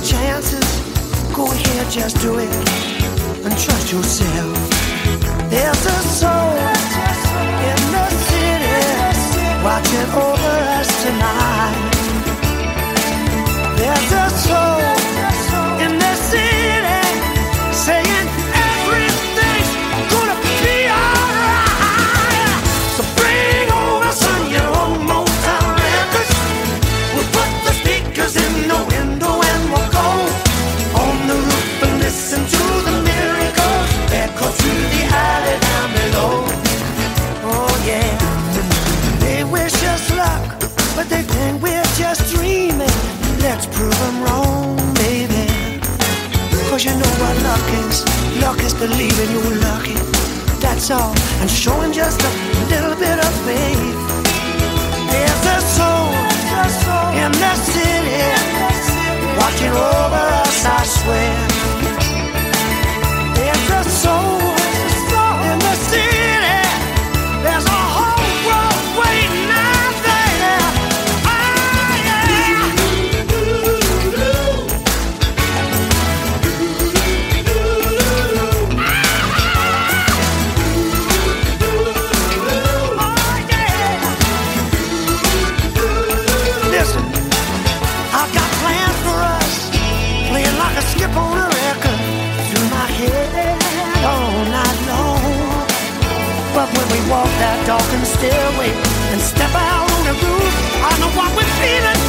take chances. Go ahead, just do it and trust yourself. There's a soul in the city watching over us tonight. There's a soul in the city saying everything's gonna be alright. So bring over some of your own Motown records. We'll put the speakers in the window and we'll go on the roof and listen to the miracles echo through the alley down below. Oh yeah, they wish us luck, but they think we're just dreaming. Let's prove them wrong, baby. Cause you know what luck is. Luck is believing you're lucky. That's all. And showing just a little bit of faith. There's a soul in the city watching over us, I swear. There's a soul in the city. There's a whole world waiting out there. Oh yeah. Listen, I've got plans for us, playing like a skip on a record through my head all night long. But when we walk that darkened stairway and step out on the roof, I know what we're feeling